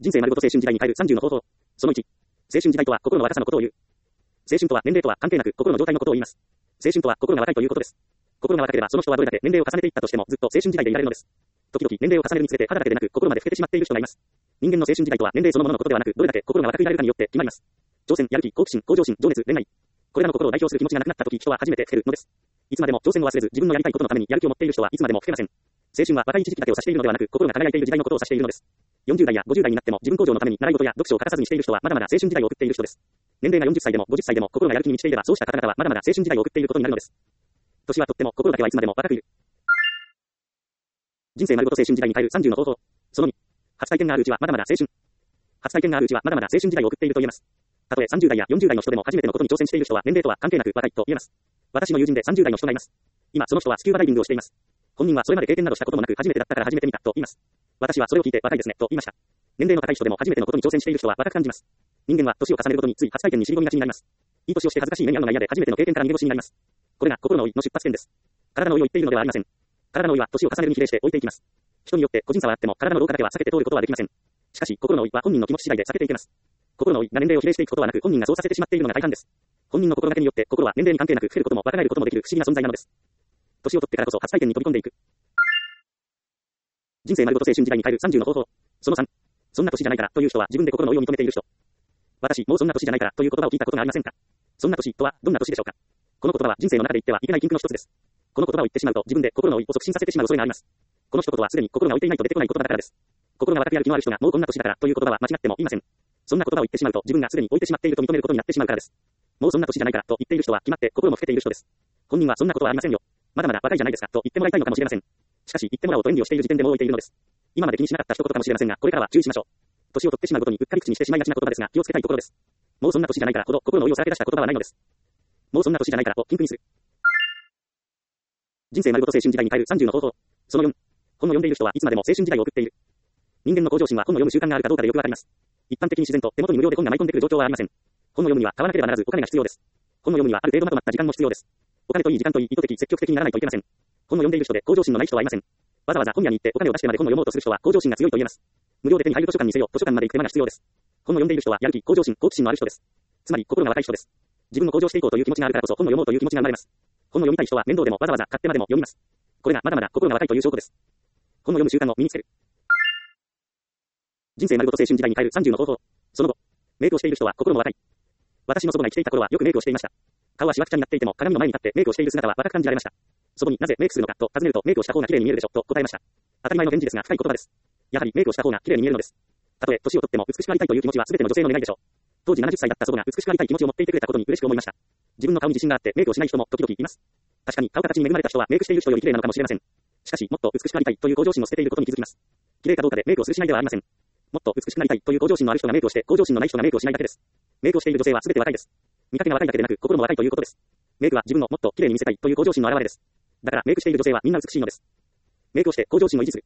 人生丸ごと青春時代に変える30の方法。その1。青春時代とは心の若さのことを言う。青春とは年齢とは関係なく心の状態のことを言います。青春とは心が若いということです。心が若ければその人はどれだけ年齢を重ねていったとしてもずっと青春時代でいられるのです。時々年齢を重ねるにつれて肌だけでなく心まで老けてしまっている人がいます。人間の青春時代とは年齢そのもののことではなくどれだけ心が若くいられるかによって決まります。挑戦、やる気、好奇心、向上心、情熱、恋愛。これらの心を代表する気持ちがなくなった時人は初めて老けるのです。いつまでも挑戦を忘れず自分のやりたいことのためにやる気を持っている人はいつまでも老けません。青春は若い一時期だけを指しているのではなく心が輝いている時代のことを指しているのです。40代や50代になっても自分向上のために習い事や読書を欠かさずにしている人はまだまだ青春時代を送っている人です。年齢が40歳でも50歳でも心がやる気に満ちていればそうした方々はまだまだ青春時代を送っていることになるのです。年はとっても心だけはいつまでも若くいる。人生丸ごと青春時代に変える30の方法。その2。初体験があるうちはまだまだ青春。初体験があるうちはまだまだ青春時代を送っていると言えます。たとえ30代や40代の人でも初めてのことに挑戦している人は年齢とは関係なく若いと言えます。私の友人で30代の人がいます。今その人はスキューバダイビングをしています。本人はそれまで経験などしたこともなく初めてだったから始めてみたと言います。私はそれを聞いて若いですねと言いました。年齢の高い人でも初めてのことに挑戦している人は若く感じます。人間は年を重ねるごとについ初体験に尻込みがちになります。いい年をして恥ずかしい目に遭うのが嫌で初めての経験から逃げ腰になります。これが心の老いの出発点です。体の老いを言っているのではありません。体の老いは年を重ねるに比例して置いていきます。人によって個人差はあっても体の老化だけは避けて通ることはできません。しかし心の老いは本人の気持ち次第で避けていけます。心の老いが年齢を比例していくことはなく本人がそうさせてしまっているのが大半です。本人の心がけによって心は年齢に関係なく老けることも若返ることもできる不思議な存在なのです。年を取ってからこそ初体験に飛び込んでいく。人生丸ごと青春時代に変える30の方法。その3。そんな年じゃないからという人は自分で心の老いを認めている人。私、もうそんな年じゃないからという言葉を聞いたことがありませんか？そんな年とはどんな年でしょうか？この言葉は人生の中で言ってはいけない禁句の一つです。この言葉を言ってしまうと自分で心の老いを促進させてしまう恐れがあります。この一言はすでに心が老いていないと出てこない言葉だからです。心が若くやる気のある人がもうこんな年だからという言葉は間違ってもいません。そんな言葉を言ってしまうと自分がすでに老いてしまっていると認めることになってしまうからです。もうそんな年じゃないからと言っている人は決まって心も老けている人です。本人はそんなことはありませんよ。まだまだ若いじゃないですかと言ってもらいたいのかもしれません。しかし言ってもらおうと遠慮をしている時点でもう老いているのです。今まで気にしなかった一言かもしれませんがこれからは注意しましょう。年を取ってしまうことにうっかり口にしてしまいがちな言葉ですが気をつけたいところです。もうそんな年じゃないからほど心の老いをさらけ出した言葉はないのです。もうそんな年じゃないからと禁句にする。人生丸ごと青春時代に変える30の方法。その4。本を読んでいる人はいつまでも青春時代を送っている。人間の向上心は本を読む習慣があるかどうかでよくわかります。一般的に自然と手元に無料で本が舞い込んでくる状況はありません。本を読むには買わなければならずお金が必要です。本を読むにはある程度まとまった時間も必要です。お金といい時間といい意図的積極的にならないといけません。本を読んでいる人で向上心のない人はいません。わざわざ本屋に行ってお金を出してまで本を読もうとする人は向上心が強いと言えます。無料で手に入る図書館にせよ図書館まで行く手間が必要です。本を読んでいる人はやる気、向上心、好奇心のある人です。つまり心が若い人です。自分も向上していこうという気持ちがあるからこそ本を読もうという気持ちが生まれます。本を読みたい人は面倒でもわざわざ買ってまでも読みます。これがまだまだ心が若いという証拠です。本を読む習慣を身につける。人生丸ごと青春時代に変える30の方法。その後、メイクをしている人は心も若い。私の祖母が生きていた頃はよくメイクをしていました。顔はしわくちゃになっていても鏡の前に立ってメイクをしている姿は若く感じられました。祖母になぜメイクするのかと尋ねるとメイクをした方が綺麗に見えるでしょと答えました。当たり前の返事ですが深い言葉です。やはりメイクをした方が綺麗に見えるのです。たとえ年を取っても美しくありたいという気持ちは全ての女性の願いでしょう。当時70歳だった祖母が美しくありたい気持ちを持っていてくれたことに嬉しく思いました。自分の顔に自信があってメイクをしない人も時々います。確かに顔形に恵まれた人はメイクしている人より綺麗なのかもしれません。しかしもっと美しくありたいという向上心を捨てていることに気づきます。綺麗かどうかでメイクをするしないではありません。もっと美しくなりたいという向上心のある人がメイクをして向上心のない人がメイクをしないだけです。メイクをしている女性は全て若いです。見かけが若いだけでなく心も若いということです。メイクは自分をもっと綺麗に見せたいという向上心の表れです。だからメイクしている女性はみんな美しいのです。メイクをして向上心を維持する。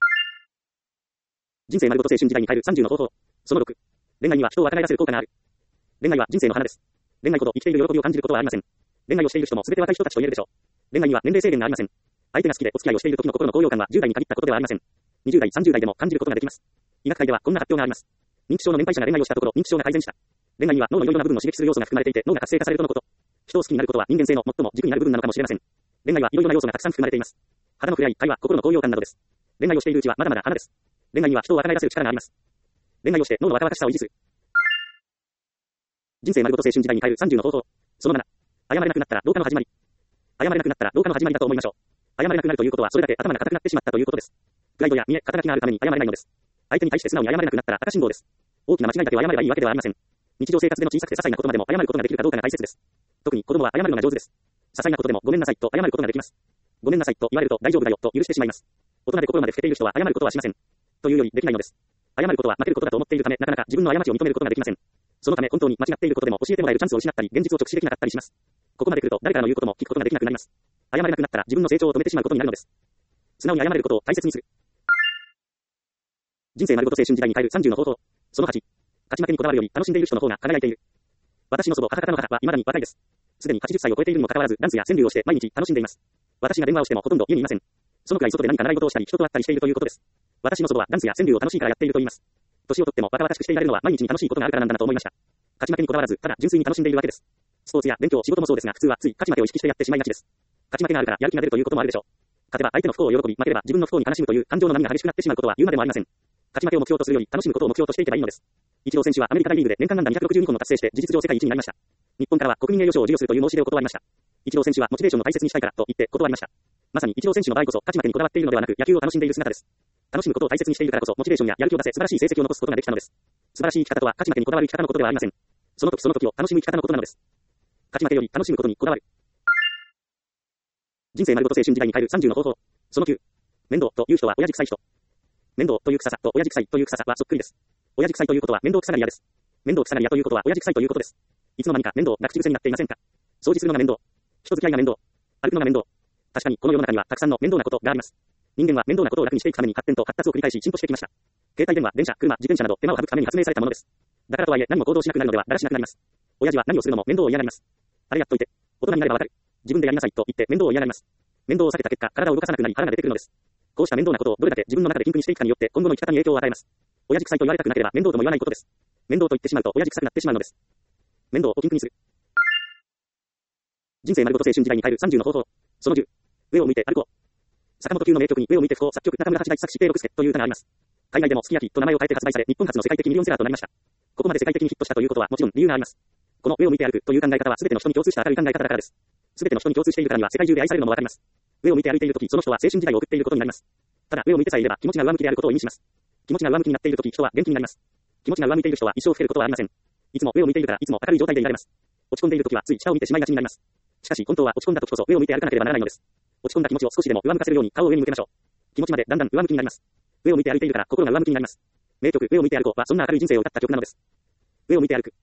人生丸ごと青春時代に変える30の方法。その6。恋愛には人を若返らせる効果がある。恋愛は人生の花です。恋愛ほど生きている喜びを感じることはありません。恋愛をしている人も全て若い人たちと言えるでしょう。恋愛には年齢制限がありません。相手が好きでお付き合いをしている時の心の高揚感は10代に限ったことではありません。20代、30代でも感じることができます。医学界ではこんな発表があります。認知症の年配者が恋愛をしたところ認知症が改善した。恋愛には脳のいろいろな部分を刺激する要素が含まれていて脳が活性化されるとのこと。人を好きになることは人間性の最も軸になる部分なのかもしれません。恋愛はいろいろな要素がたくさん含まれています。肌の触れ合い、会話、心の高揚感などです。恋愛をしているうちはまだまだ花です。恋愛には人を若返らせる力があります。恋愛をして脳の若々しさを維持する。人生丸ごと青春時代に変える30の方法。その7。謝れなくなったら老化の始まり。謝れなくなったら老化の始まりだと思いましょう。謝れなくなるということはそれだけ頭が固くなってしまったということです。プライドや見え、肩書きがあるために謝れないのです。相手に対して素直に謝れなくなったら赤信号です。大きな間違いだけを謝ればいいわけではありません。日常生活での小さくて些細なことまでも謝ることができるかどうかが大切です。特に子供は謝るのが上手です。些細なことでもごめんなさいと謝ることができます。ごめんなさいと言われると大丈夫だよと許してしまいます。大人で心まで老けている人は謝ることはしません。というよりできないのです。謝ることは負けることだと思っているためなかなか自分の過ちを認めることができません。そのため本当に間違っていることでも教えてもらえるチャンスを失ったり現実を直視できなかったりします。ここまで来ると誰からの言うことも聞くことができなくなります。謝れなくなったら自分の成長を止めてしまうことになるのです。素直に謝れることを大切にする。人生丸ごと青春時代に変える30の方法。その8。勝ち負けにこだわるより楽しんでいる人の方が輝いている。私の祖母母方の母は未だに若いです。すでに80歳を超えているにもかかわらずダンスや川柳をして毎日楽しんでいます。私が電話をしてもほとんど家にいません。そのくらい外で何か習い事をしたり人と会ったりしているということです。私の祖母はダンスや川柳を楽しいからやっていると言います。 年をとっても若々しくしていられるのは毎日に楽しいことがあるからなんだなと思いました。勝ち負けにこだわらず、ただ純粋に楽しんでいるわけです。スポーツや勉強、仕事もそうですが、普通はつい勝ち負けを意識してやってしまいがちです。勝ち負けがあるからやる気が出るということもあるでしょう。勝てば相手の不幸を喜び、負ければ自分の不幸に悲しむという感情の波が激しくなってしまうことは言うまでもありません。勝ち負けを目標とするより楽しむことを目標としていけばいいのです。イチロー選手はアメリカ大リーグで年間安打262本を達成して事実上世界一になりました。日本からは国民栄誉賞を授与するという申し出を断りました。イチロー選手はモチベーションを大切にしたいからと言って断りました。まさにイチロー選手の場合こそ勝ち負けにこだわっているのではなく野球を楽しんでいる姿です。楽しむことを大切にしているからこそモチベーションややる気を出せ素晴らしい成績を残すことができたのです。素晴らしい生き方とは勝ち負けにこだわる生き方のことではありません。その時その時を楽しむ生き方のことなのです。勝ち負けより楽しむことにこだわる。人生丸ごと青春時代に変える30の方法。その9。面倒という人は親父臭い人。面倒という臭さと親父臭いという臭さはそっくりです。親父臭いということは面倒くさがり屋です。面倒くさがり屋ということは親父臭いということです。いつの間にか面倒が口癖になっていませんか。掃除するのが面倒。人付き合いが面倒。歩くのが面倒。確かにこの世の中にはたくさんの面倒なことがあります。人間は面倒なことを楽にしていくために発展と発達を繰り返し進歩してきました。携帯電話、電車、車、自転車など手間を省くために発明されたものです。だからとはいえ何も行動しなくなるのではだらしなくなります。親父は何をするのも面倒を嫌がります。あれやっといて。大人になればわかる。自分でやりなさいと言って面倒を嫌がります。面倒を避けた結果、体を動かさなくなり腹が出てくるのです。こうした面倒なことをどれだけ自分の中で禁句にしていくかによって今後の生き方に影響を与えます。親父臭いと言われたくなければ面倒とも言わないことです。面倒と言ってしまうと親父臭くなってしまうのです。面倒を禁句にする。人生丸ごと青春時代に変える30の方法。その10。上を向いて歩こう。坂本九の名曲に上を向いて歩こう作曲中村八大作詞平六輔という歌があります。海外でもすき焼きと名前を変えて発売され日本初の世界的ミリオンセラーとなりました。ここまで世界的にヒットしたということはもちろん理由があります。この上を向いて歩くという考え方は全ての人に共通した明るい考え方だからです。全ての人に共通しているからには世界中で愛されるのもわかります。上を向いて歩いているときその人は青春時代を送っていることになります。ただ上を向いてさえいれば気持ちが上向きであることを意味します。気持ちが上向きになっているとき人は元気になります。気持ちが上向いている人は一生老けることはありません。いつも上を向いているからいつも明るい状態でいられます。落ち込んでいるときはつい下を見てしまいがちになります。しかし本当は落ち込んだときこそ上を向いて歩かなければならないのです。落ち込んだ気持ちを少しでも上向かせるように顔を上に向けましょう。気持ちまでだんだん上向きになります。上を向いて歩いているから心が上向きになります。名曲上を向いて歩こうはそんな明るい人生を歌った曲なのです。上を向いて歩く。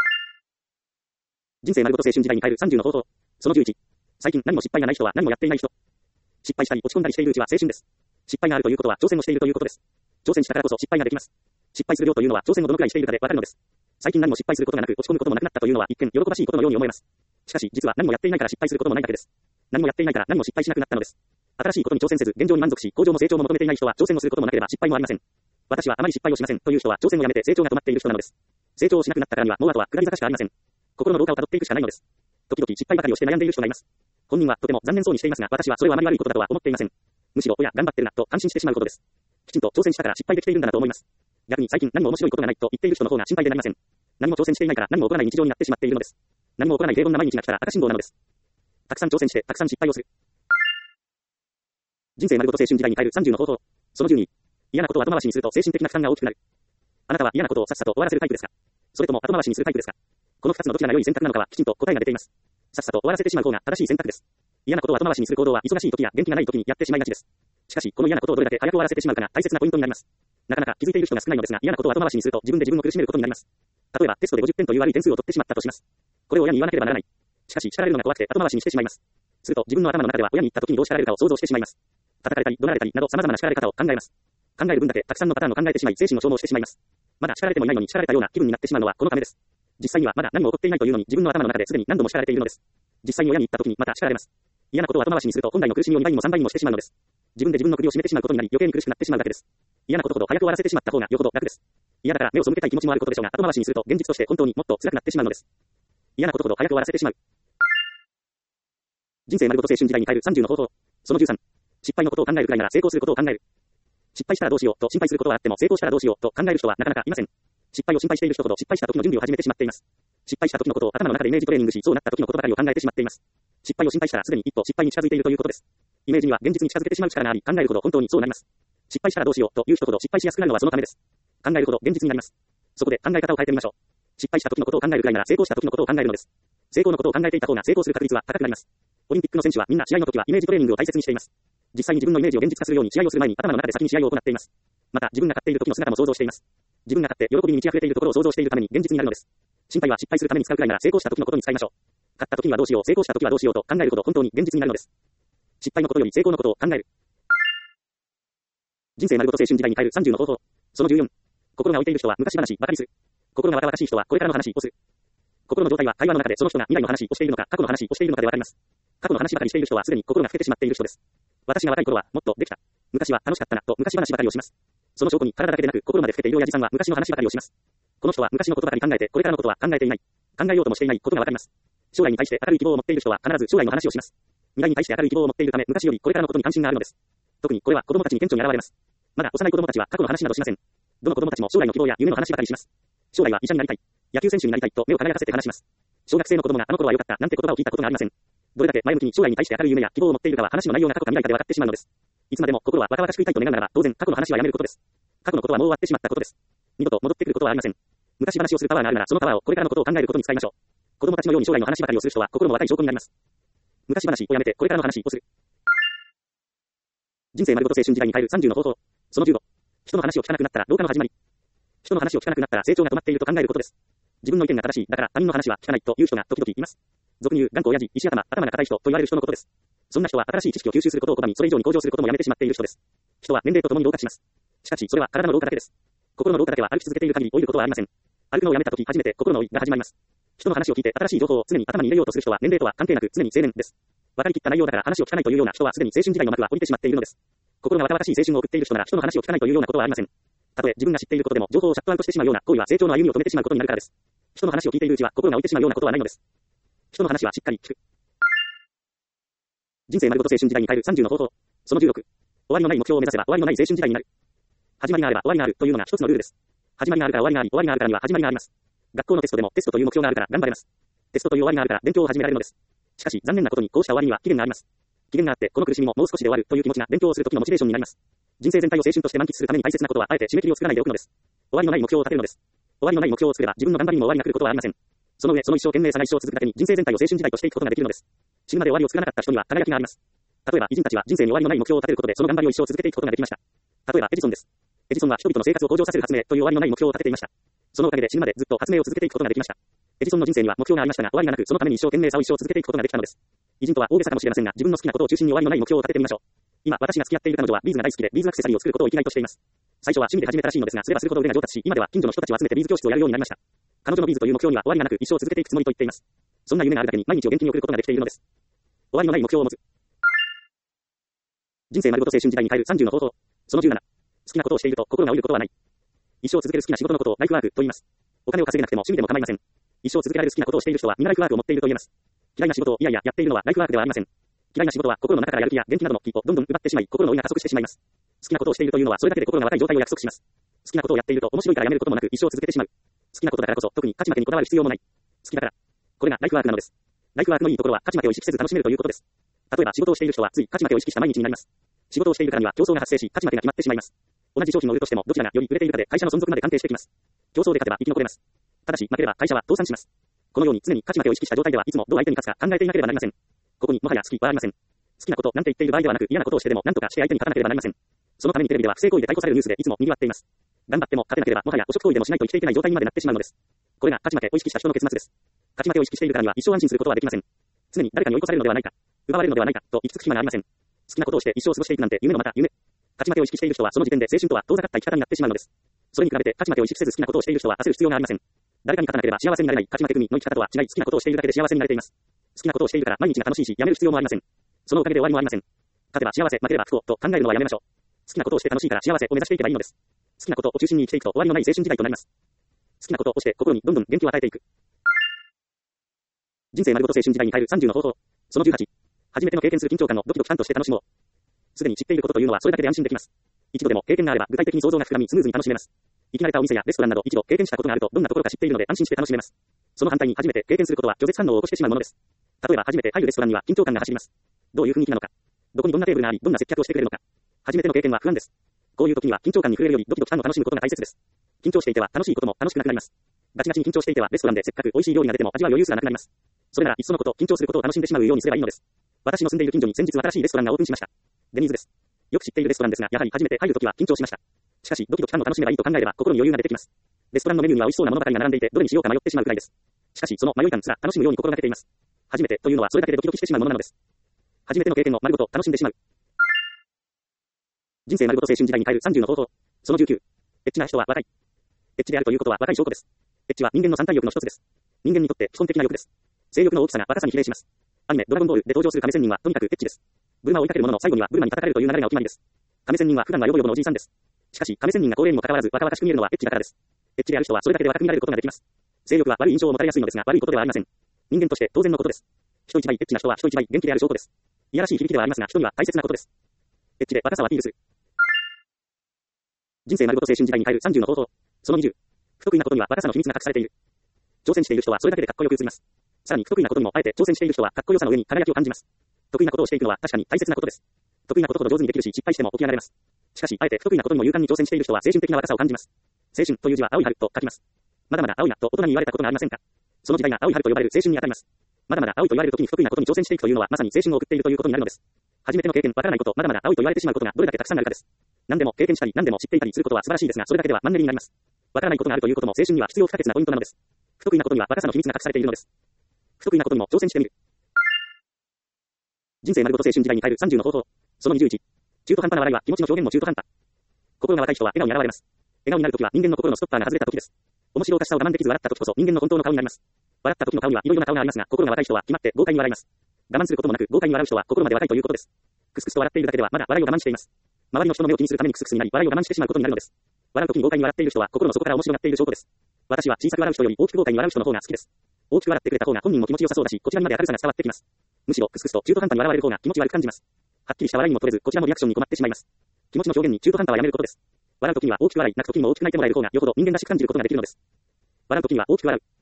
人生丸ごと青春時代に変える30の方法。その11。最近何も失敗がない人は何もやっていない人。失敗したり落ち込んだりしているうちは青春です。失敗があるということは挑戦をしているということです。挑戦したからこそ失敗ができます。失敗する量というのは挑戦をどのくらいしているかでわかるのです。最近何も失敗することがなく落ち込むこともなくなったというのは一見喜ばしいことのように思えます。しかし実は何もやっていないから失敗することもないだけです。何もやっていないから何も失敗しなくなったのです。新しいことに挑戦せず現状に満足し向上も成長も求めていない人は挑戦をすることもなければ失敗もありません。私はあまり失敗をしませんという人は挑戦をやめて成長が止まっている人なのです。成長をしなくなったからにはもうあとは下り坂しかありません。心の廊下をたどっていくしかないのです。時々失敗ばかりをして悩んでいる人がいます。本人はとても残念そうにしていますが私はそれをあまり悪いことだとは思っていません。むしろ親頑張ってるなと感心してしまうことです。きちんと挑戦したから失敗できているんだなと思います。逆に最近何も面白いことがないと言っている人の方が心配でなりません。何も挑戦していないから何も起こらない日常になってしまっているのです。何も起こらない平凡な毎日が来たら赤信号なのです。たくさん挑戦してたくさん失敗をする。人生丸ごと青春時代に変える30の方法。その12。嫌なことを後回しにすると精神的な負担が大きくなる。あなたは嫌なことをさっさと終わらせるタイプですか？それとも後回しにするタイプですか？この2つのどちらが良い選択なのかはきちんと答えが出ています。さっさと終わらせてしまう方が正しい選択です。嫌なことを後回しにする行動は忙しい時や元気がない時にやってしまいがちです。しかしこの嫌なことをどれだけ早く終わらせてしまうかが大切なポイントになります。なかなか気づいている人が少ないのですが嫌なことを後回しにすると自分で自分を苦しめることになります。例えばテストで50点という悪い点数を取ってしまったとします。これを親に言わなければならない。しかし叱られるのが怖くて後回しにしてしまいます。すると自分の頭の中では親に言った時にどう叱られるかを想像してしまいます。叩かれたり怒られたりなど様々な叱られ方を考えます。考える分だけたくさんのパターンを考えてしまい精神を消耗してしまいます。まだ叱られてもいないのに叱られたような気分になってしまうのはこのためです。実際にはまだ何も起こっていないというのに自分の頭の中ですでに何度も叱られているのです。実際に親に言った時にまた叱られます。嫌なことを後回しにすると本来の苦しみを2倍にも3倍にもしてしまうのです。自分で自分の首を絞めてしまうことになり余計に苦しくなってしまうだけです。嫌なことほど早く終わらせてしまった方がよほど楽です。嫌だから目を背けたい気持ちもあることでしょうが後回しにすると現実として本当にもっと辛くなってしまうのです。嫌なことほど早く終わらせてしまう。人生丸ごと青春時代に変える30の方法。その13。失敗のことを考えるくらいなら成功することを考える。失敗したらどうしようと心配することはあっても成功したらどうしようと考える人はなかなかいません。失敗を心配している人ほど失敗した時の準備を始めてしまっています。失敗した時のことを頭の中でイメージトレーニングし、そうなった時のことばかりを考えてしまっています。失敗を心配したらすでに一歩失敗に近づいているということです。イメージには現実に近づけてしまう力があり、考えるほど本当にそうなります。失敗したらどうしようという人ほど失敗しやすくなるのはそのためです。考えるほど現実になります。そこで考え方を変えてみましょう。失敗した時のことを考えるくらいなら成功した時のことを考えるのです。成功のことを考えていた方が成功する確率は高くなります。オリンピックの選手はみんな試合の時はイメージトレーニングを大切にしています。実際に自分のイメージを現実化するように試合をする前に頭の中で先に試合を行っています。また自分が勝っている時の姿も想像しています。自分が勝って喜びに満ち溢れているところを想像しているために現実になるのです。心配は失敗するために使うくらいなら成功した時のことに使いましょう。勝った時にはどうしよう、成功した時はどうしようと考えるほど本当に現実になるのです。失敗のことより成功のことを考える。人生丸ごと青春時代に変える30の方法。その14。心が置いている人は昔話ばかりする。心が若々しい人はこれからの話をする。心の状態は会話の中でその人が未来の話をしているのか過去の話をしているのかでわかります。過去の話ばかりしている人はすでに心が老けてしまっている人です。私が若い頃はもっとできた。昔は楽しかったなと昔話ばかりをします。 その証拠に体だけでなく心まで老けている親父さんは昔の話ばかりをします。この人は昔のことばかり考えて、これからのことは考えていない。考えようともしていないことがわかります。将来に対して明るい希望を持っている人は必ず将来の話をします。未来に対して明るい希望を持っているため、昔よりこれからのことに関心があるのです。特にこれは子供たちに顕著に現れます。まだ幼い子供たちは過去の話などしません。どの子供たちも将来の希望や夢の話ばかりします。将来は医者になりたい。野球選手になりたいと目を輝かせて話します。小学生の子供があの頃は良かったなんて言葉を聞いたことがありません。どれだけ前向きに将来に対して明るい夢や希望を持っているかは話の内容が過去か未来かで分かってしまうのです。いつまでも心は若々しくいたいと願うならば、当然過去の話はやめることです。過去のことはもう終わってしまったことです。二度と戻ってくることはありません。昔話をするパワーがあるなら、そのパワーをこれからのことを考えることに使いましょう。子供たちのように将来の話ばかりをする人は心も若い証拠になります。昔話をやめてこれからの話をする。人生丸ごと青春時代に変える30の方法。その15。人の話を聞かなくなったら老化の始まり。人の話を聞かなくなったら成長が止まっていると考えることです。自分の意見が正しい、だから他人の話は聞かないという人が時々います。俗に言う頑固親父、石頭、頭が固い人と言われる人のことです。そんな人は新しい知識を吸収することを拒み、それ以上に向上することもやめてしまっている人です。人は年齢とともに老化します。しかし、それは体の老化だけです。心の老化だけは歩き続けている限り老いることはありません。歩くのをやめたとき初めて心の老いが始まります。人の話を聞いて新しい情報を常に頭に入れようとする人は年齢とは関係なく常に青年です。分かりきった内容だから話を聞かないというような人はすでに青春時代の幕は降りてしまっているのです。心が若々しい青春を送っている人なら人の話を聞かないというようなことはありません。たとえ自分が知っていることでも情報をシャットアウトしてしまうような行為は成長の歩みを止めてしまうことになるからです。人の話を聞いているうちは心が置いてしまうようなことはないのです。人の話はしっかり聞く。人生丸ごと青春時代に変える30の方法。その16。終わりのない目標を目指せば終わりのない青春時代になる。始まりがあれば終わりがあるというのが一つのルールです。始まりがあるから終わりがあり、終わりがあるからには始まりがあります。学校のテストでもテストという目標があるから頑張れます。テストという終わりがあるから勉強を始められるのです。しかし残念なことにこうした終わりには期限があります。期限があってこの苦しみももう少しで終わるという気持ちが勉強をするときのモチベーションになります。人生全体を青春として満喫するために大切なことはあえて締め切りを作らないでおくのです。終わりのない目標を立てるのです。終わりのない目標を作れば自分の頑張りにも終わりが来ることはありません。その上その一生懸命さが一生続くだけに人生全体を青春時代としていくことができるのです。死ぬまで終わりを作らなかった人には輝きがあります。例えば偉人たちは人生に終わりのない目標を立てることでその頑張りを一生続けていくことができました。例えばエジソンです。エジソンは人々の生活を向上させる発明という終わりのない目標を立てていました。そのおかげで死ぬまでずっと発明を続けていくことができました。エジソンの人生には目標がありましたが終わりがなくそのために一生懸命さを一生続けていくことができたのです。偉人とは大げさかもしれませんが自分の好きなことを中心に終わりのない目標を立ててみましょう。今私が付き合っている彼女はビーズが大好きでビーズアクセサリーを作ることを生きがいとしています。最初は趣味で始めたらしいのですがすればするほど腕が上達し今では近所の人たちを集めてビーズ教室をやるようになりました。彼女のビーズという目標には終わりがなく一生続けていくつもりと言っています。そんな夢があるだけに毎日を元気に送ることができているのです。終わりのない目標を持つ。人生丸ごと青春時代に変える30の方法。その17。好きなことをしていると心が折れることはない。一生続ける好きな仕事のことをライフワークと言います。お金を稼げなくても趣味でも構いません。一生続けられる好きなことをしている人は皆ライフワークを持っていると言えます。嫌いな仕事をいやいややっているのはライフワークではありません。嫌いな仕事は心の中からやる気や元気などの気をどんどん奪ってしまい心の老いが加速してしまいます。好きなことをしているというのはそれだけで心が若い状態を約束します。好きなことをやっていると面白いからやめることもなく一生続けてしまう。好きなことだからこそ特に勝ち負けにこだわる必要もない。好きだから。これがライフワークなのです。ライフワークのいいところは勝ち負けを意識せず楽しめるということです。例えば仕事をしている人はつい勝ち負けを意識した毎日になります。仕事をしているからには競争が発生し勝ち負けが決まってしまいます。同じ商品を売るとしてもどちらがより売れているかで会社の存続まで関係してきます。競争で勝てば生き残れます。ただし負ければ会社は倒産します。このように常に勝ち負けを意識した状態ではいつもどう相手に勝つか考えていなければなりません。ここにもはや好きはありません。好きなことなんて言っている場合ではなく嫌なことをしてでも何とかして相手に勝たなければなりません。そのためにテレビでは不正行為で逮捕されるニュースでいつも賑わっています。頑張っても勝てなければもはや汚職行為でもしないと生きていけない状態にまでなってしまうのです。これが勝ち負けを意識した人の結末です。勝ち負けを意識しているからには一生安心することはできません。常に誰かに追い越されるのではないか、奪われるのではないかと行き着く暇がありません。好きなことをして一生過ごしていくなんて夢のまた夢。勝ち負けを意識している人はその時点で青春とは遠ざかった生き方になってしまうのです。それに比べて勝ち負けを意識せず好きなことをしている人は焦る必要がありません。誰かに勝たなければ幸せになれない勝ち負け組の生き方とは違い好きなことをしているだけで幸せになれています。好きなことをしているから毎日が楽しいしやめる必要もありません。そのおかげで終わりもありません。勝てば幸せ負ければ不幸と考えるのはやめましょう。好きなことをして楽しいから幸せを目指していけばいいのです。好きなことを中心に生きていくと終わりのない青春時代となります。好きなことをして心にどんどん元気を与えていく。人生丸ごと青春時代に変える30の方法。その18。初めての経験する緊張感をドキドキ感として楽しもう。すでに知っていることというのはそれだけで安心できます。一度でも経験があれば具体的に想像が膨らみスムーズに楽しめます。行き慣れたお店やレストランなど一度経験したことがあるとどんなところか知っているので安心して楽しめます。その反対に初めて経験することは拒絶反応を起こしてしまうものです。例えば初めて入るレストランには緊張感が走ります。どういう雰囲気なのか。どこにどんなテーブルがあり、どんな接客をしてくれるのか。初めての経験は不安です。こういう時には緊張感に触れるよりドキドキ感を楽しむことが大切です。緊張していては楽しいことも楽しくなくなります。ガチガチに緊張していてはレストランでせっかく美味しい料理が出ても味わう余裕すらなくなります。それならいっそのこと緊張することを楽しんでしまうようにすればいいのです。私の住んでいる近所に先日新しいレストランがオープンしました。デニーズです。よく知っているレストランですが、やはり初めて入るときは緊張しました。しかし、ドキドキ感を楽しめばいいと考えれば心に余裕が出てきます。レストランのメニューには美味しそうなものばかりが並んでいて、どれにしようか迷ってしまうくらいです。しかし、その迷い感すら楽しむように心がけています。初めてというのはそれだけでドキドキしてしまうものなのです。初めての経験を丸ごと楽しんでしまう。人生丸ごと青春時代に変える30の方法。その19。エッチな人は若い。エッチであるということは若い証拠です。エッチは人間の三大欲の一つです。人間にとって基本的な欲です。性欲の大きさが若さに比例します。アニメ、ドラゴンボールで登場する亀仙人はとにかくエッチです。ブルマを追いかける者の最後にはブルマに叩かれるという流れがお決まりです。亀仙人は普段はヨボヨボのおじいさんです。 しかし、亀仙人が高齢にもかかわらず若々しく見えるのはエッチだからです。エッチである人はそれだけで若く見られることができます。性欲は悪い印象を持たれやすいのですが、悪いことではありません。人間として当然のことです。人一倍エッチな人は人一倍元気である証拠です。いやらしい響きではありますが、人には大切なことです。エッチで若さはピールス。人生丸ごと青春時代に変える30の方法。その20。不得意なことには若さの秘密が隠されている。挑戦している人はそれだけでかっこよく映ります。さらに不得意なことにもあえて挑戦している人はかっこよさの上に輝きを感じます。得意なことをしていくのは確かに大切なことです。得意なことほど上手にできるし、失敗しても起き上がれます。しかし、あえて不得意なことにも勇敢に挑戦している人は青春的な若さを感じます。青春という字は青い春と書きます。まだまだ青いなと大人に言われたことがありませんか。その時代が青い春と呼ばれる青春に当たります。まだまだ青いと言われる時に不得意なことに挑戦していくというのはまさに青春を送っているということになるのです。初めての経験、わからないこと、まだまだ青いと言われてしまうことがどれだけたくさんあるかです。何でも経験したり何でも知っていたりすることは素晴らしいですが、それだけではマンネリになります。わからないことがあるということも青春には必要不可欠なポイントなのです。不得意なことには若さの秘密が隠されているのです。不得意なことにも挑戦してみる。人生丸ごと青春時代に変える30の方法。その21。中途半端な笑いは気持ちの表現も中途半端。心が若い人は笑顔に現れます。笑顔になるときは人間の心のストッパーが外れたときです。面白おかしさを我慢できず笑ったときこそ人間の本当の顔になります。笑ったときの顔にはいろいろな顔がありますが、心が若い人は決まって豪快に笑います。我慢することもなく豪快に笑う人は心まで若いということです。クスクスと笑っているだけではまだ笑いを我慢しています。周りの人の目を気にするためにクスクスになり笑いを我慢してしまうことになるのです。笑うときに豪快に笑っている人は心の底から面白がっている証拠です。私は小さく笑う人より大きく豪快に笑う人の方が好きです。大きく笑ってくれた方が本人も気持ちよさそうだし、こちらにまで明るさが伝わってきます。むしろクスクスと中途半端に笑われる方が気持ち悪く感じます。はっきりした笑いにも取れず、こちらもリアクションに困ってしまいます。気持ちの表現に中途半端はやめることです。笑うときには大きく笑い、泣くときにも大きく泣いてもらえる方がよほど人間らしく感じることができるのです。笑うときには大きく笑う。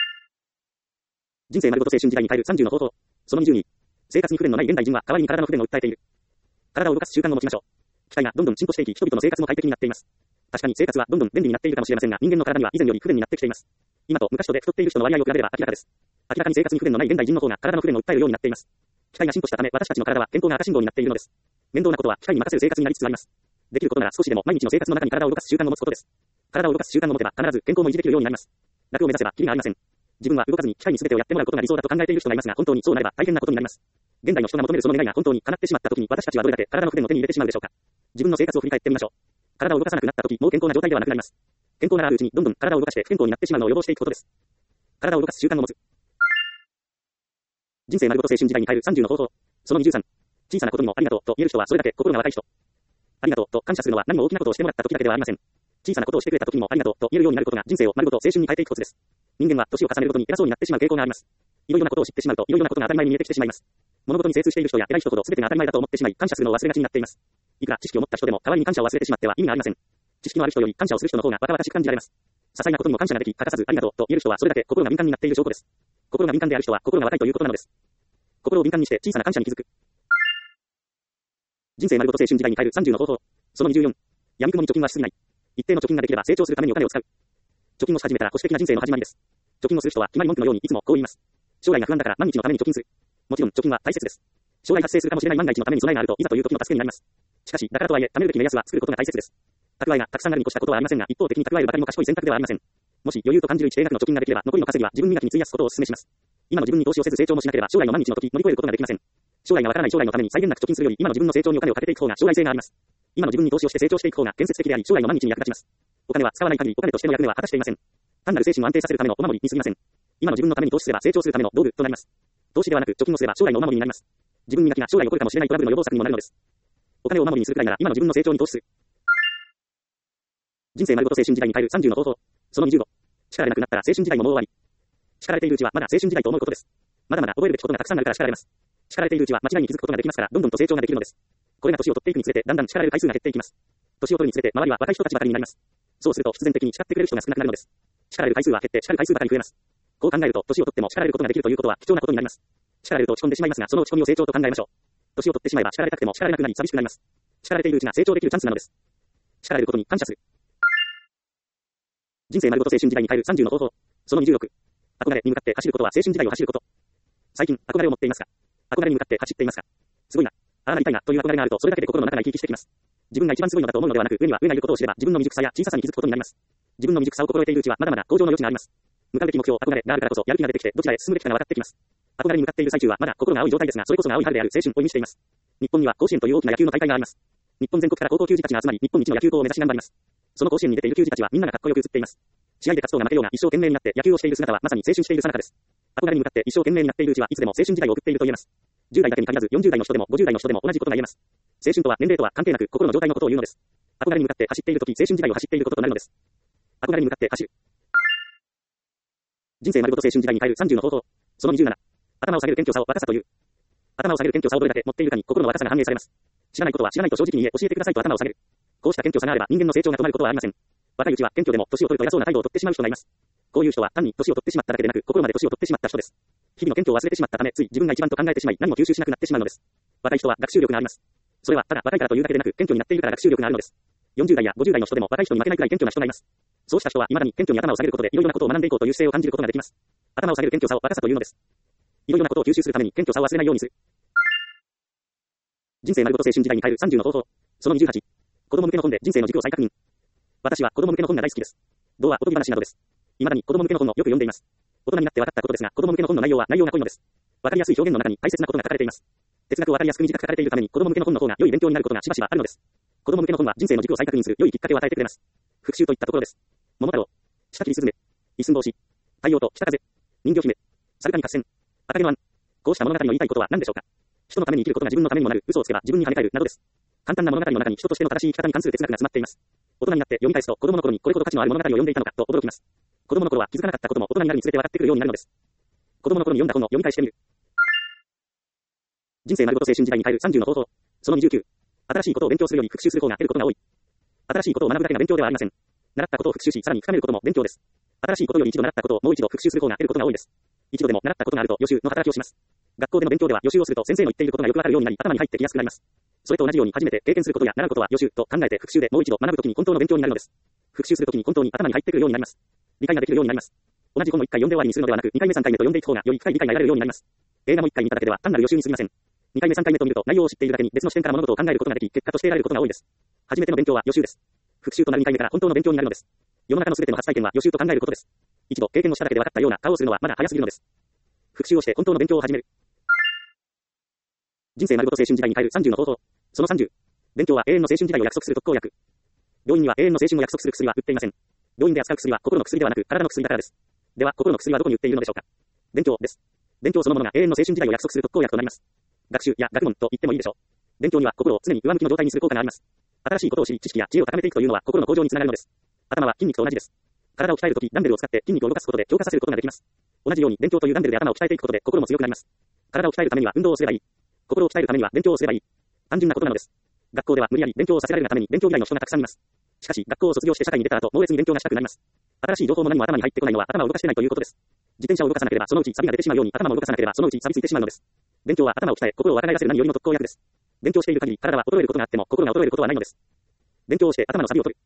人生丸ごと青春時代に変える30の方法。その22。生活に不便のない現代人は代わりに体の不便を訴えている。体を動かす習慣を持ちましょう。機械がどんどん進歩していき、人々の生活も快適になっています。確かに生活はどんどん便利になっているかもしれませんが、人間の体には以前より不便になってきています。今と昔とで太っている人の割合を比べれば明らかです。明らかに生活に不便のない現代人の方が体の不便を訴えるようになっています。機械が進歩したため、私たちの体は健康が赤信号になっているのです。面倒なことは機械に任せる生活になりつつあります。できることなら少しでも毎日の生活の中に体を動かす習慣を持つことです。体を動かす習慣を持てば必ず健康も維持できるようになります。楽を目指せばキリがありません。自分は動かずに機械に全てをやってもらうことが理想だと考えている人がいますが、本当にそうなれば大変なことになります。現代の人が求めるその願いが本当に叶ってしまった時に私たちはどれだけ体の不便を手に入れてしまうでしょうか。自分の生活を振り返ってみましょう。体を動かさなくなった時、もう健康な状態ではなくなります。健康ならあるうちにどんどん体を動かして不健康になってしまうのを予防していくことです。体を動かす習慣を持つ。人生丸ごと青春時代に変える30の方法。その23。小さなことにもありがとうと言える人はそれだけ心が若い人。ありがとうと感謝するのは何も大きなことをしてもらった時だけではありません。小さなことをしてくれた時にもありがとうと言えるようになることが人生を丸ごと青春に変えていくコツです。人間は年を重ねるごとに偉そうになってしまう傾向があります。いろいろなことを知ってしまうといろいろなことが当たり前に見えてきてしまいます。物事に精通している人や偉い人ほど全てが当たり前だと思ってしまい感謝するのを忘れがちになっています。いくら知識を持った人でも代わりに感謝を忘れてしまっては意味がありません。知識のある人より感謝をする人の方が若々しく感じられます。些細なことにも感謝ができ、欠かさずありがとうと言える人はそれだけ心が敏感になっている証拠です。心が敏感である人は心が若いということなのです。心を敏感にして小さな感謝に気づく。人生丸ごと青春時代に変える30の方法。その24。闇雲に貯金はしすぎない。一定の貯金ができれば成長するためにお金を使う。貯金をし始めたら保守的な人生の始まりです。貯金をする人は決まり文句のようにいつもこう言います。将来が不安だから万日のために貯金する。もちろん貯金は大切です。将来発生するかもしれない万が一のために備えがあるといざという時の助けになります。しかし、だからとはいえ、貯めるべき目安は作ることが大切です。蓄えがたくさんあるに越したことはありませんが、一方的に蓄えるばかりも賢い選択ではありません。もし余裕と感じる一定額の貯金ができれば、残りの稼ぎは自分磨きに費やすことをお勧めします。今の自分に投資をせず成長もしなければ、将来の万日の時乗り越えることができません。将来がわからない将来のために際限なく貯金するより、今の自分の成長にお金をかけていく方が将来性があります。今の自分に投資をして成長していく方が建設的であり、将来の万日に役立ちます。お金は使わない限りお金としての役目は果たしていません。単なる精神を安定させるためのお守りに過ぎません。今の自分のために投資すれば成長するための道具となります。投資ではなく貯金をすれば将来のお守りになります。自分磨きが将来起こるかもしれないトラブルの予防策にもなるのです。お金をお守りにするくらいなら今の自分の成長に投資する。人生丸ごと青春時代に変える30の方法。その25。叱られなくなったら青春時代ももう終わり。叱られているうちはまだ青春時代と思うことです。まだまだ覚えるべきことがたくさんあるから叱られます。叱られているうちは間違いに気づくことができますから、どんどんと成長ができるのです。これが年を取っていくにつれてだんだん叱られる回数が減っていきます。年を取るにつれて周りは若い人たちばかりになります。そうすると必然的に叱ってくれる人が少なくなるのです。叱られる回数は減って叱る回数ばかり増えます。こう考えると年を取っても叱られることができるということは貴重なことになります。叱られると落ち込んでしまいますが、その落ち込みを成長と考えましょう。年を取ってしまえば叱られたくても叱られなくなり寂しくなります。叱られているうちが成長できるチャンスなのです。叱られることに感謝する。人生丸ごと青春時代に変える30の方法。その26。憧れに向かって走ることは青春時代を走ること。最近憧れを持っていますか？憧れに向かって走っていますか？すごいな。ああなりたいなという憧れがあるとそれだけで心の中が生き生きしてきます。自分が一番すごいのだと思うのではなく、上には上がいることを知れば自分の未熟さや小ささに気づくことになります。自分の未熟さを心得ているうちはまだまだ向上の余地があります。向かうべき目標、憧れがあるからこそやる気が出てきてどちらへ進むべきかが分かってきます。憧れに向かっている最中はまだ心が青い状態ですが、それこそが青い春である青春を意味しています。日本には甲子園という大きな野球の大会があります。日本全国から高校球児たちが集まり、日本一の野球校を目指し頑張ります。その甲子園に出ている球児たちはみんながかっこよく映っています。試合で勝つとが負けようが一生懸命になって野球をしている姿はまさに青春している姿です。憧れに向かって一生懸命になっているうちはいつでも青春時代を送っていると言えます。10代だけに限らず40代の人でも50代の人でも同じことが言えます。青春とは年齢とは関係なく心の状態のことを言うのです。 憧れに向かって走っているとき、青春時代を走っていることとなるのです。憧れに向かって走る。人生丸ごと青春時代に変える30の方法。その27。頭を下げる謙虚さを若さという。頭を下げる謙虚さをどれだけ持っているかに心の若さが反映されます。知らないことは知らないと正直に言え、教えてくださいと頭を下げる。こうした謙虚さがあれば人間の成長が止まることはありません。若いうちは謙虚でも年を取ると偉そうな態度を取ってしまう人がいます。こういう人は単に年を取ってしまっただけでなく、心まで年を取ってしまった人です。日々の謙虚を忘れてしまったため、つい自分が一番と考えてしまい、何も吸収しなくなってしまうのです。若い人は学習力があります。それはただ若いからというだけでなく、謙虚になっているから学習力があるのです。40代や50代の人でも若い人に負けないくらい謙虚な人がいます。そうした人は未だに謙虚に頭を下げることでいろいろなことを学んでいこうという姿勢を感じることができます。頭を下げる謙虚さを若さというのです。いろいろなことを吸収するために謙虚さを忘れないようにする。人生丸ごと青春時代に変える30の方法。その28。子供向けの本で人生の軸を再確認。私は子供向けの本が大好きです。童話、おとぎ話などです。未だに子供向けの本をよく読んでいます。大人になって分かったことですが、子供向けの本の内容は内容が濃いのです。わかりやすい表現の中に大切なことが書かれています。哲学をわかりやすく短く書かれているために子供向けの本の方が良い勉強になることがしばしばあるのです。子供向けの本は人生の軸を再確認する良いきっかけを与えてくれます。復習といったところです。桃太郎、下切りすずめ、一寸法師、太陽と北風、人魚姫、猿谷合戦、赤毛のアン。こうした物語の言いたいことは何でしょうか。人のために生きることが自分のためにもなる、嘘をつけば自分に跳ね返るなどです。簡単な物語の中に人としての正しい生き方に関する哲学が詰まっています。大人になって読み返すと子供の頃にこれほど価値のある物語を読んでいたのかと驚きます。子供の頃は気づかなかったことも大人になるにつれて分かってくるようになるのです。子供の頃に読んだ本を読み返してみる。人生丸ごと青春時代に変える30の方法。その29。新しいことを勉強するより復習する方が得ることが多い。新しいことを学ぶだけが勉強ではありません。習ったことを復習し、さらに深めることも勉強です。新しいことより一度習ったことをもう一度復習する方が得ることが多いです。一度でも習ったことがあると予習の働きをします。学校での勉強では予習をすると先生の言っていることがよくわかるようになり頭に入ってきやすくなります。それと同じように初めて経験することや習うことは予習と考えて復習でもう一度学ぶときに本当の勉強になるのです。復習するときに本当に頭に入ってくるようになります。理解ができるようになります。同じ本を1回読んで終わりにするのではなく2回目3回目と読んでいく方がより深い理解が得られるようになります。映画も1回見ただけでは単なる予習に過ぎません。2回目3回目と見ると内容を知っているだけに別の視点から物事を考えることができ、結果として得られることが多いです。初めての勉強は予習です。復習となる2回目から本当の勉強になるのです。世の中のすべての初体験は予習と考えることです。一度経験をしただけで分かったような顔をするのはまだ早すぎるのです。復習をして本当の勉強を始める。人生丸ごと青春時代に変える30の方法。その30。勉強は永遠の青春時代を約束する特効薬。病院には永遠の青春を約束する薬は売っていません。病院で扱う薬は心の薬ではなく体の薬だからです。では心の薬はどこに売っているのでしょうか。勉強です。勉強そのものが永遠の青春時代を約束する特効薬となります。学習や学問と言ってもいいでしょう。勉強には心を常に上向きの状態にする効果があります。新しいことを知り、知識や知恵を高めていくというのは心の向上につながるのです。頭は筋肉と同じです。体を鍛えるとき、ダンベルを使って筋肉を動かすことで強化させることができます。同じように勉強というダンベルで頭を鍛えていくことで心も強くなります。体を鍛えるためには運動をすればいい。心を鍛えるためには勉強をすればいい。単純なことなのです。学校では無理やり勉強をさせられるがために勉強嫌いの人がたくさんいます。しかし学校を卒業して社会に出た後、猛烈に勉強がしたくなります。新しい情報も何も頭に入ってこないのは頭を動かしてないということです。自転車を動かさなければそのうち錆が出てしまうように頭も動かさなければそのうち錆びついてしまうのです。勉強は頭を鍛え、心を若返らせる何よりの特効薬です。勉強している限り体は衰えることがあっても心が衰えることはないのです。勉強をして頭の錆を取る。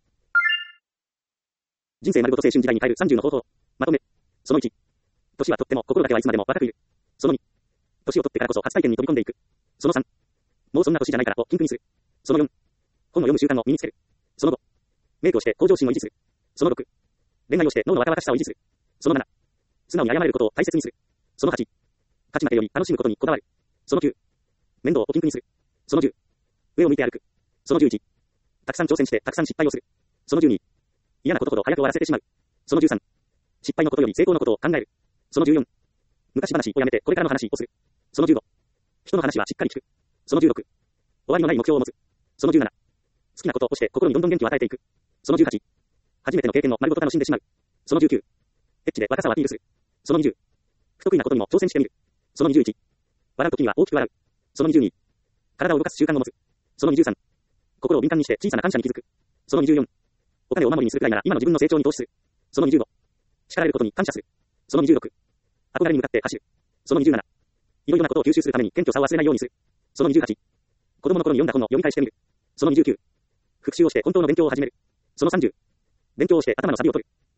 人生丸ごと青春時代に変える30の方法。まとめ。その1。年はとっても心だけはいつまでも若くいる。その2。年を取ってからこそ初体験に飛び込んでいく。その3。もうそんな年じゃないからと禁句にする。その4。本を読む習慣を身につける。その5。メイクをして向上心を維持する。その6。恋愛をして脳の若々しさを維持する。その7。素直に謝れることを大切にする。その8。勝ち負けより楽しむことにこだわる。その9。面倒を禁句にする。その10。上を見て歩く。その11。たくさん挑戦してたくさん失敗をする。その12。嫌なことほど早く終わらせてしまう。その13。失敗のことより成功のことを考える。その14。昔話をやめてこれからの話をする。その15。人の話はしっかり聞く。その16。終わりのない目標を持つ。その17。好きなことをして心にどんどん元気を与えていく。その18。初めての経験を丸ごと楽しんでしまう。その19。エッチで若さをアピールする。その20。不得意なことにも挑戦してみる。その21。笑うときには大きく笑う。その22。体を動かす習慣を持つ。その23。心を敏感にして小さな感謝に気づく。その24。お金をお守りにするくらいなら今の自分の成長に投資する。その25。叱られることに感謝する。その26。憧れに向かって走る。その27。いろいろなことを吸収するために謙虚さを忘れないようにする。その28。子供の頃に読んだ本を読み返してみる。その29。復習をして本当の勉強を始める。その30。勉強をして頭の錆を取る。